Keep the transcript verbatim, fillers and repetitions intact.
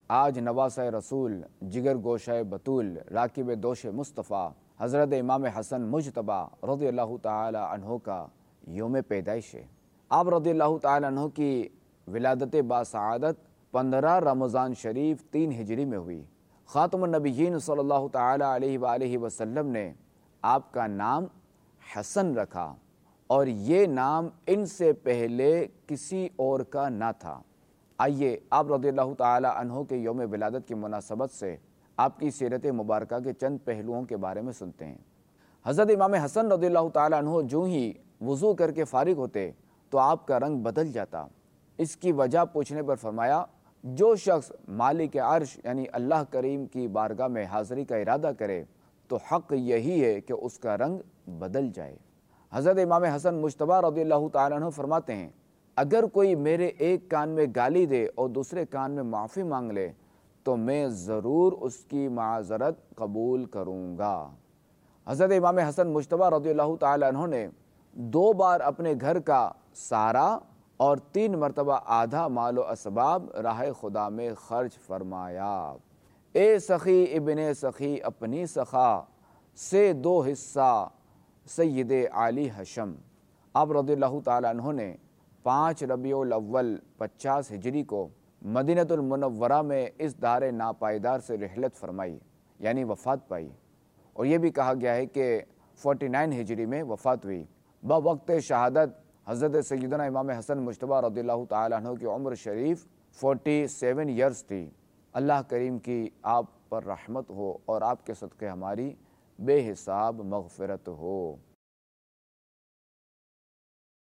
آج نواسہ رسول، جگر گوشہ بطول، راکب دوش مصطفیٰ حضرت امام حسن مجتبیٰ رضی اللہ تعالی عنہ کا یوم پیدائش ہے۔ آپ رضی اللہ تعالی عنہ کی ولادت باسعادت پندرہ رمضان شریف تین ہجری میں ہوئی۔ خاتم النبیین صلی اللہ تعالی علیہ وآلہ وسلم نے آپ کا نام حسن رکھا، اور یہ نام ان سے پہلے کسی اور کا نہ تھا۔ آئیے آپ رضی اللہ تعالی عنہ کے یوم ولادت کی مناسبت سے آپ کی سیرت مبارکہ کے چند پہلوؤں کے بارے میں سنتے ہیں۔ حضرت امام حسن رضی اللہ تعالی عنہ جو ہی وضو کر کے فارغ ہوتے تو آپ کا رنگ بدل جاتا۔ اس کی وجہ پوچھنے پر فرمایا، جو شخص مالک عرش یعنی اللہ کریم کی بارگاہ میں حاضری کا ارادہ کرے تو حق یہی ہے کہ اس کا رنگ بدل جائے۔ حضرت امام حسن مجتبیٰ رضی اللہ تعالیٰ عنہ فرماتے ہیں، اگر کوئی میرے ایک کان میں گالی دے اور دوسرے کان میں معافی مانگ لے تو میں ضرور اس کی معذرت قبول کروں گا۔ حضرت امام حسن مجتبیٰ رضی اللہ تعالیٰ عنہ نے دو بار اپنے گھر کا سارا اور تین مرتبہ آدھا مال و اسباب راہ خدا میں خرچ فرمایا۔ اے سخی ابن سخی اپنی سخا سے دو حصہ سید علی حشم۔ آپ رضی اللہ تعالیٰ عنہ نے پانچ ربیع الاول پچاس ہجری کو مدینہ المنورہ میں اس دار ناپائیدار سے رحلت فرمائی، یعنی وفات پائی، اور یہ بھی کہا گیا ہے کہ فورٹی نائن ہجری میں وفات ہوئی۔ بوقت شہادت حضرت سیدنا امام حسن مجتبیٰ رضی اللہ تعالیٰ عنہ کی عمر شریف فورٹی سیون ایئرز تھی۔ اللہ کریم کی آپ پر رحمت ہو اور آپ کے صدقے ہماری بے حساب مغفرت ہو۔